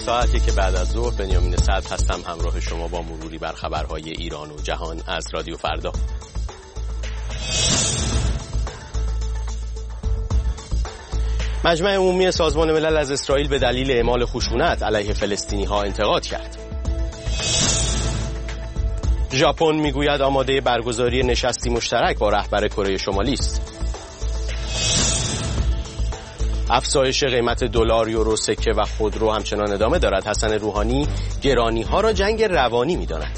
ساعت که بعد از ظهر بنیامین صدر هستم، همراه شما با مروری بر خبرهای ایران و جهان از رادیو فردا. مجمع عمومی سازمان ملل از اسرائیل به دلیل اعمال خشونت علیه فلسطینی‌ها انتقاد کرد. ژاپن میگوید آماده برگزاری نشستی مشترک با رهبر کره شمالی است. افزایش قیمت دلار، یورو، سکه و خودرو همچنان ادامه دارد. حسن روحانی گرانی‌ها را جنگ روانی می‌داند.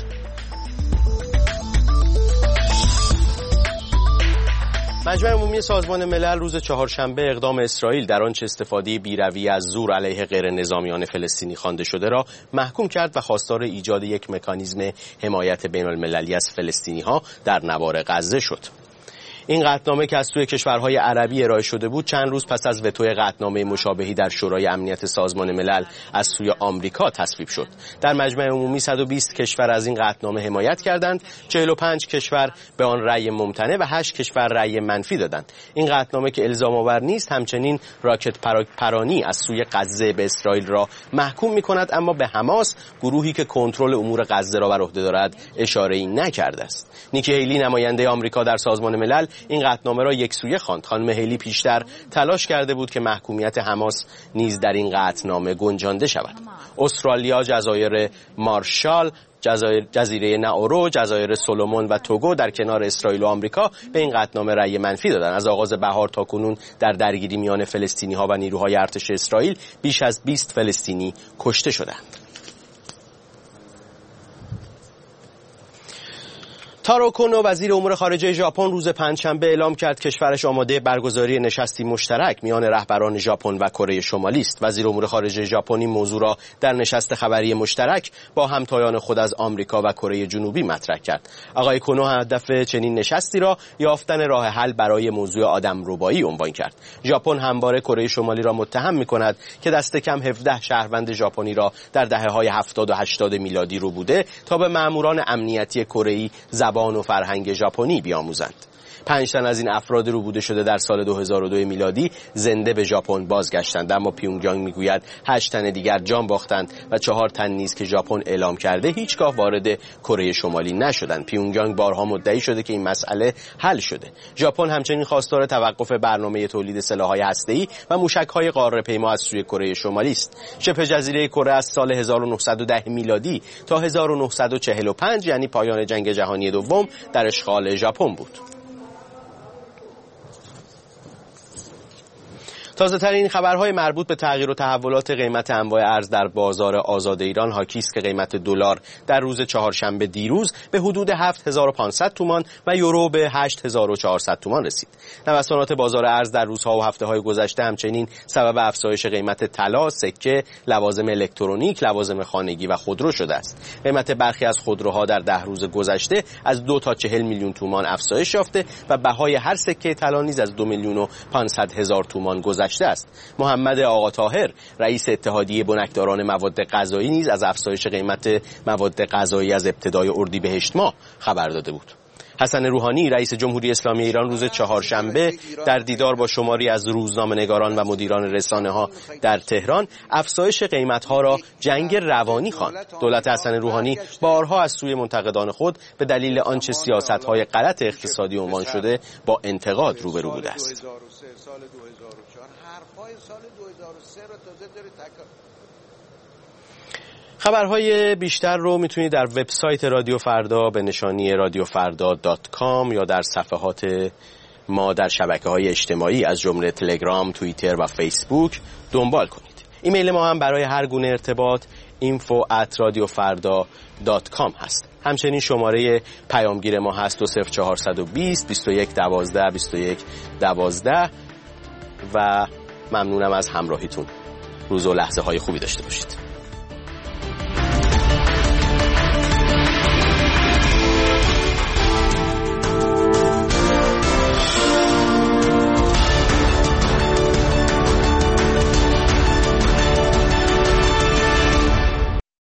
مجمع عمومی سازمان ملل روز چهارشنبه اقدام اسرائیل در آنچه استفاده بی‌رویه از زور علیه غیر نظامیان فلسطینی خوانده شده را محکوم کرد و خواستار ایجاد یک مکانیزم حمایت بین‌المللی از فلسطینی‌ها در نوار غزه شد. این قطعنامه که از سوی کشورهای عربی ارائه شده بود چند روز پس از وتوی قطعنامه مشابهی در شورای امنیت سازمان ملل از سوی آمریکا تصویب شد. در مجمع عمومی 120 کشور از این قطعنامه حمایت کردند، 45 کشور به آن رأی ممتنع و 8 کشور رأی منفی دادند. این قطعنامه که الزام آور نیست همچنین راکت پرانی از سوی غزه به اسرائیل را محکوم می‌کند، اما به حماس، گروهی که کنترل امور غزه را بر عهده دارد، اشاره‌ای نکرده است. نیکی هیلی نماینده آمریکا در سازمان ملل این قطعنامه را یکسویه خواند. خانم هیلی پیشتر تلاش کرده بود که محکومیت حماس نیز در این قطعنامه گنجانده شود. استرالیا، جزایر مارشال، جزیره ناورو، جزایر سولومون و توگو در کنار اسرائیل و آمریکا به این قطعنامه رأی منفی دادند. از آغاز بهار تا کنون در درگیری میان فلسطینی‌ها و نیروهای ارتش اسرائیل بیش از 20 فلسطینی کشته شدند. تارو کونو، وزیر امور خارجه ژاپن، روز پنجشنبه اعلام کرد کشورش آماده برگزاری نشستی مشترک میان رهبران ژاپن و کره شمالی است. وزیر امور خارجه ژاپنی موضوع را در نشست خبری مشترک با همتایان خود از آمریکا و کره جنوبی مطرح کرد. آقای کونو هدف چنین نشستی را یافتن راه حل برای موضوع آدمربایی عنوان کرد. ژاپن همواره کره شمالی را متهم می‌کند که دست کم 17 شهروند ژاپنی را در دهه‌های 70 و 80 میلادی رو بوده تا به ماموران امنیتی کره‌ای زبان و فرهنگ ژاپنی بیاموزند. 5 تن از این افراد روبوده شده در سال 2002 میلادی زنده به ژاپن بازگشتند، اما پیونگیانگ میگوید 8 تن دیگر جان باختند و 4 تن نیز که ژاپن اعلام کرده هیچگاه وارد کره شمالی نشدند. پیونگیانگ بارها مدعی شده که این مسئله حل شده. ژاپن همچنین خواستار توقف برنامه تولید سلاح‌های هسته‌ای و موشک‌های قاره‌پیما از سوی کره شمالی است. شبه جزیره کره از سال 1910 میلادی تا 1945 یعنی پایان جنگ جهانی دوم در اشغال ژاپن بود. تازه‌ترین خبرهای مربوط به تغییر و تحولات قیمت انواع ارز در بازار آزاد ایران حاکی است که قیمت دلار در روز چهارشنبه دیروز به حدود 7500 تومان و یورو به 8400 تومان رسید. نوسانات بازار ارز در روزها و هفته‌های گذشته همچنین سبب افزایش قیمت طلا، سکه، لوازم الکترونیک، لوازم خانگی و خودرو شده است. قیمت برخی از خودروها در 10 روز گذشته از 2 تا 40 میلیون تومان افزایش یافته و بهای هر سکه طلا نیز از 2 میلیون و 500 هزار تومان گذشته است. محمد آقا طاهر، رئیس اتحادیه بنکداران مواد غذایی، نیز از افزایش قیمت مواد غذایی از ابتدای اردیبهشت ماه خبر داده بود. حسن روحانی، رئیس جمهوری اسلامی ایران، روز چهارشنبه در دیدار با شماری از روزنامه‌نگاران و مدیران رسانه‌ها در تهران افزایش قیمت‌ها را جنگ روانی خواند. دولت حسن روحانی بارها از سوی منتقدان خود به دلیل آنچه سیاست‌های غلط اقتصادی عنوان شده با انتقاد روبرو بوده است. خبرهای بیشتر رو میتونید در وبسایت رادیو فردا به نشانی radiofrda.com یا در صفحات ما در شبکه‌های اجتماعی از جمله تلگرام، توییتر و فیسبوک دنبال کنید. ایمیل ما هم برای هر گونه ارتباط info@radiofarda.com هست. همچنین شماره پیامگیر ما هست 20420 21 12 21 12 و ممنونم از همراهیتون. روز و لحظه های خوبی داشته باشید.